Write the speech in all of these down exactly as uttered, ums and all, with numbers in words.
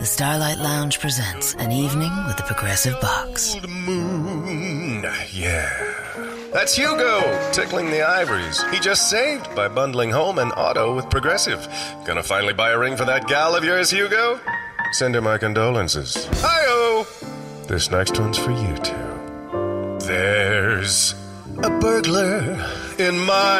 Starlight Lounge presents An Evening with the Progressive Box. Old moon, yeah. That's Hugo, tickling the ivories. He just saved by bundling home and auto with Progressive. Gonna finally buy a ring for that gal of yours, Hugo? Send her my condolences. Hi-oh! This next one's for you two. There's a burglar in my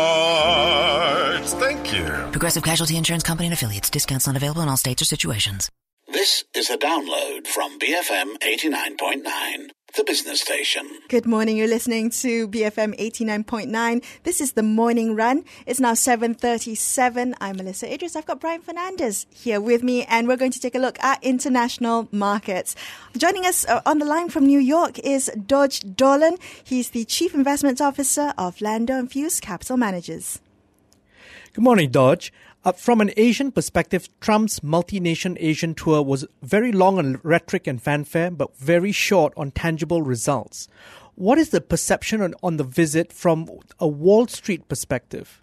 heart. Thank you. Progressive Casualty Insurance Company and Affiliates. Discounts not available in all states or situations. This is a download from B F M eighty-nine point nine, the business station. Good morning. You're listening to B F M eighty-nine point nine. This is the Morning Run. It's now seven thirty-seven. I'm Melissa Idris. I've got Brian Fernandez here with me, and we're going to take a look at international markets. Joining us on the line from New York is Dodge Dolan. He's the Chief Investment Officer of Lando and Fuse Capital Managers. Good morning, Dodge. Uh, from an Asian perspective, Trump's multi-nation Asian tour was very long on rhetoric and fanfare, but very short on tangible results. What is the perception on, on the visit from a Wall Street perspective?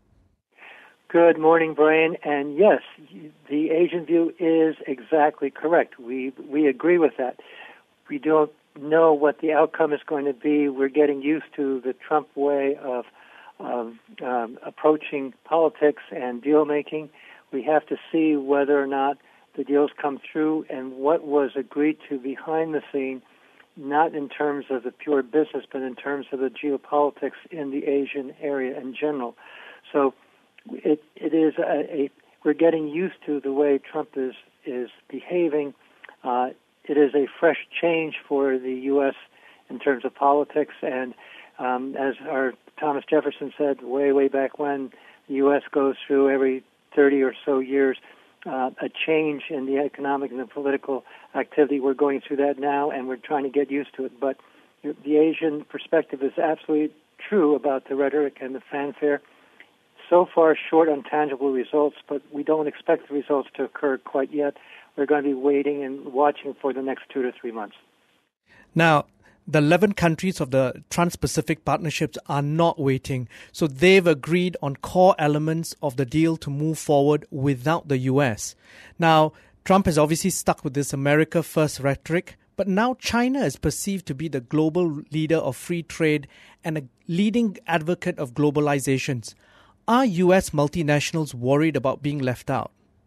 Good morning, Brian. And yes, the Asian view is exactly correct. We we agree with that. We don't know what the outcome is going to be. We're getting used to the Trump way of of um, approaching politics and deal-making. We have to see whether or not the deals come through and what was agreed to behind the scene, not in terms of the pure business, but in terms of the geopolitics in the Asian area in general. So it it is a, a we're getting used to the way Trump is, is behaving. Uh, it is a fresh change for the U S in terms of politics, and um, as our Thomas Jefferson said way, way back when, the U S goes through every thirty or so years uh, a change in the economic and the political activity. We're going through that now, and we're trying to get used to it. But the Asian perspective is absolutely true about the rhetoric and the fanfare. So far, short on tangible results, but we don't expect the results to occur quite yet. We're going to be waiting and watching for the next two to three months. Now, the eleven countries of the Trans-Pacific Partnerships are not waiting, so they've agreed on core elements of the deal to move forward without the U S. Now, Trump has obviously stuck with this America First rhetoric, but now China is perceived to be the global leader of free trade and a leading advocate of globalizations. Are U S multinationals worried about being left out?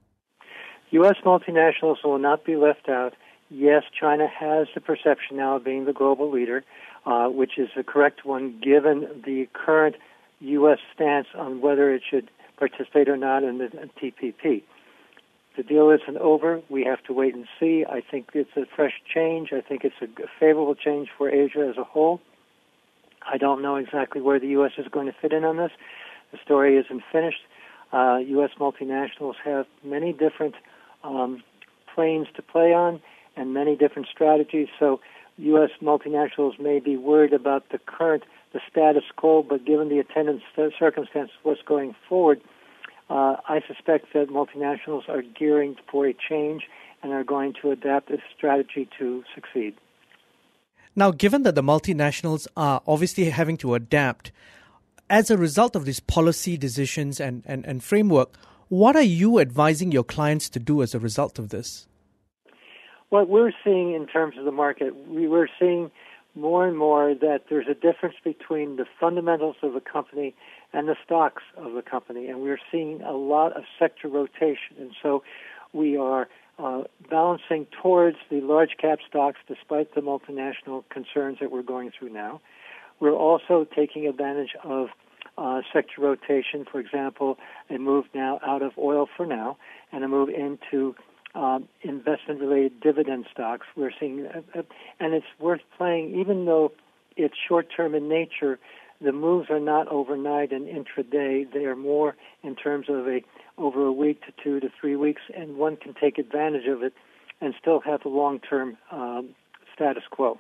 U S multinationals will not be left out. Yes, China has the perception now of being the global leader, uh, which is the correct one given the current U S stance on whether it should participate or not in the T P P. The deal isn't over. We have to wait and see. I think it's a fresh change. I think it's a favorable change for Asia as a whole. I don't know exactly where the U S is going to fit in on this. The story isn't finished. Uh, U S multinationals have many different um, planes to play on and many different strategies. So U S multinationals may be worried about the current, the status quo, but given the attendance circumstances, what's going forward, uh, I suspect that multinationals are gearing for a change and are going to adapt this strategy to succeed. Now, given that the multinationals are obviously having to adapt, as a result of these policy decisions and, and, and framework, what are you advising your clients to do as a result of this? What we're seeing in terms of the market, we were seeing more and more that there's a difference between the fundamentals of a company and the stocks of the company, and we're seeing a lot of sector rotation. And so we are uh, balancing towards the large cap stocks despite the multinational concerns that we're going through now. We're also taking advantage of uh, sector rotation, for example, a move now out of oil for now, and a move into Um, investment-related dividend stocks. We're seeing, uh, uh, and it's worth playing, even though it's short-term in nature, the moves are not overnight and intraday. They are more in terms of a over a week to two to three weeks, and one can take advantage of it and still have the long-term um, status quo.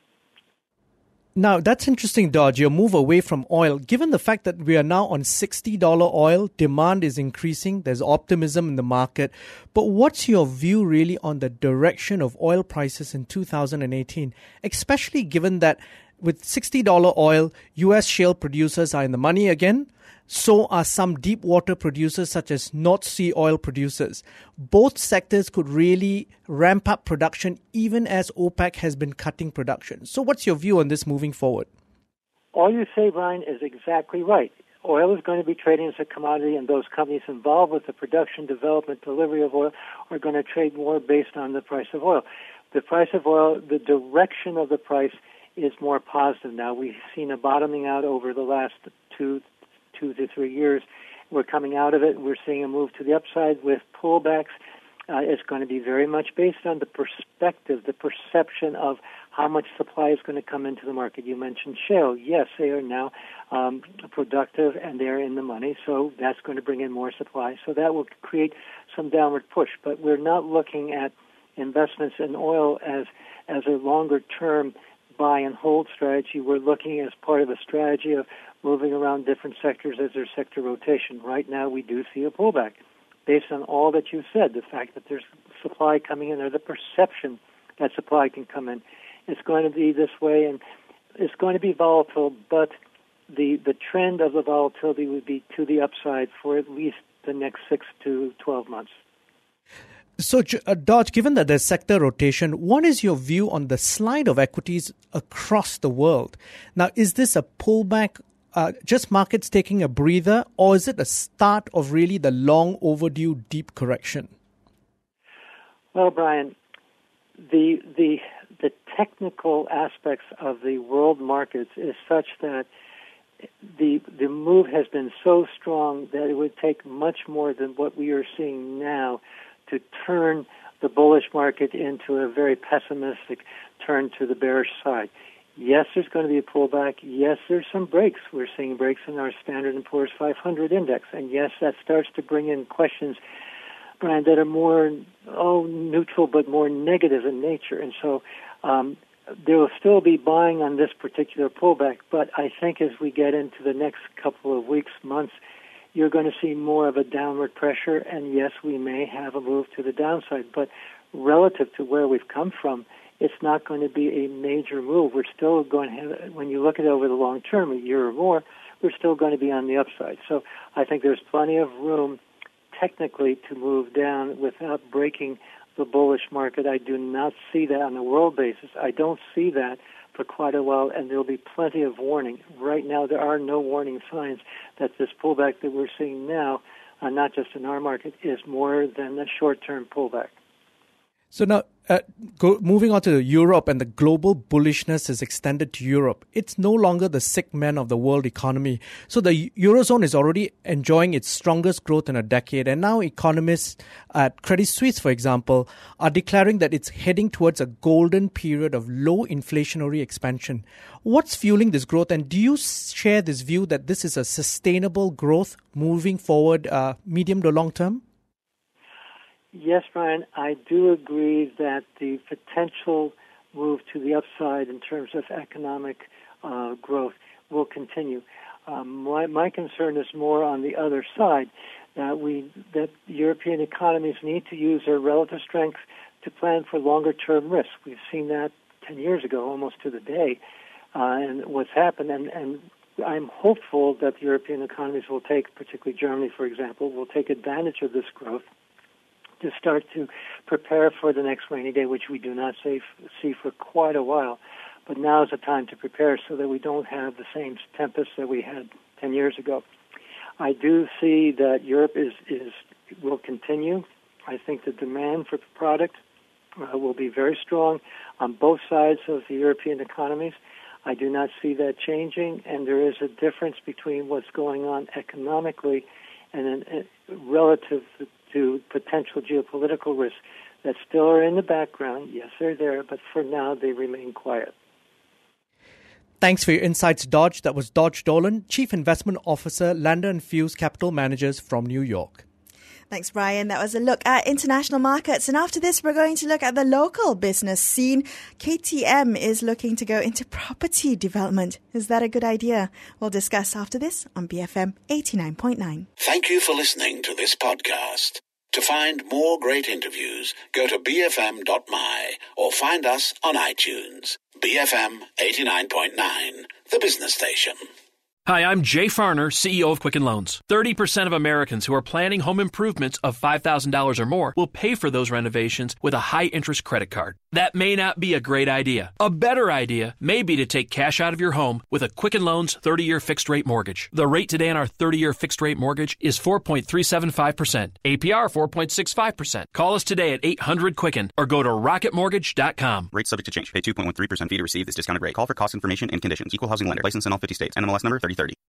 Now, that's interesting, Dodge, your move away from oil. Given the fact that we are now on sixty dollars oil, demand is increasing, there's optimism in the market. But what's your view really on the direction of oil prices in two thousand eighteen, especially given that with sixty dollars oil, U S shale producers are in the money again. So are some deep water producers such as North Sea oil producers. Both sectors could really ramp up production even as OPEC has been cutting production. So what's your view on this moving forward? All you say, Brian, is exactly right. Oil is going to be trading as a commodity, and those companies involved with the production, development, delivery of oil are going to trade more based on the price of oil. The price of oil, the direction of the price is more positive now. We've seen a bottoming out over the last two two to three years. We're coming out of it. We're seeing a move to the upside with pullbacks. Uh, it's going to be very much based on the perspective, the perception of how much supply is going to come into the market. You mentioned shale. Yes, they are now um, productive and they're in the money, so that's going to bring in more supply. So that will create some downward push. But we're not looking at investments in oil as as a longer-term buy and hold strategy. We're looking as part of a strategy of moving around different sectors as their sector rotation. Right now, we do see a pullback based on all that you said, the fact that there's supply coming in or the perception that supply can come in. It's going to be this way, and it's going to be volatile, but the the trend of the volatility would be to the upside for at least the next six to twelve months. So, uh, Dodge, given that there's sector rotation, what is your view on the slide of equities across the world? Now, is this a pullback, uh, just markets taking a breather, or is it a start of really the long overdue deep correction? Well, Brian, the the the technical aspects of the world markets is such that the the move has been so strong that it would take much more than what we are seeing now to turn the bullish market into a very pessimistic turn to the bearish side. Yes, there's going to be a pullback. Yes, there's some breaks. We're seeing breaks in our Standard and Poor's five hundred index. And yes, that starts to bring in questions, Brian, that are more, oh, neutral but more negative in nature. And so um, there will still be buying on this particular pullback. But I think as we get into the next couple of weeks, months, you're going to see more of a downward pressure, and yes, we may have a move to the downside, but relative to where we've come from, it's not going to be a major move. We're still going to have, when you look at it over the long term, a year or more, we're still going to be on the upside. So I think there's plenty of room technically to move down without breaking the bullish market. I do not see that on a world basis. I don't see that for quite a while, and there will be plenty of warning. Right now, there are no warning signs that this pullback that we're seeing now, uh, not just in our market, is more than a short-term pullback. So now, uh, go, moving on to Europe, and the global bullishness is extended to Europe. It's no longer the sick man of the world economy. So the Eurozone is already enjoying its strongest growth in a decade. And now economists at Credit Suisse, for example, are declaring that it's heading towards a golden period of low inflationary expansion. What's fueling this growth? And do you share this view that this is a sustainable growth moving forward, uh, medium to long term? Yes, Brian, I do agree that the potential move to the upside in terms of economic uh, growth will continue. Um, my, my concern is more on the other side, that we that European economies need to use their relative strength to plan for longer-term risks. We've seen that ten years ago, almost to the day, uh, and what's happened. And, and I'm hopeful that the European economies will take, particularly Germany, for example, will take advantage of this growth to start to prepare for the next rainy day, which we do not see, see for quite a while. But now is the time to prepare so that we don't have the same tempest that we had ten years ago. I do see that Europe is, is will continue. I think the demand for the product uh, will be very strong on both sides of the European economies. I do not see that changing, and there is a difference between what's going on economically and uh, relative to potential geopolitical risks that still are in the background. Yes, they're there, but for now they remain quiet. Thanks for your insights, Dodge. That was Dodge Dolan, Chief Investment Officer, Lander and Fuse Capital Managers from New York. Thanks, Brian. That was a look at international markets. And after this, we're going to look at the local business scene. K T M is looking to go into property development. Is that a good idea? We'll discuss after this on B F M eighty-nine point nine. Thank you for listening to this podcast. To find more great interviews, go to b f m dot m y or find us on iTunes. B F M eighty-nine point nine, the business station. Hi, I'm Jay Farner, C E O of Quicken Loans. thirty percent of Americans who are planning home improvements of five thousand dollars or more will pay for those renovations with a high-interest credit card. That may not be a great idea. A better idea may be to take cash out of your home with a Quicken Loans thirty-year fixed-rate mortgage. The rate today on our thirty-year fixed-rate mortgage is four point three seven five percent. A P R four point six five percent. Call us today at eight hundred Quicken or go to rocket mortgage dot com. Rates subject to change. Pay two point one three percent fee to receive this discounted rate. Call for cost information and conditions. Equal housing lender. License in all fifty states. N M L S number thirty.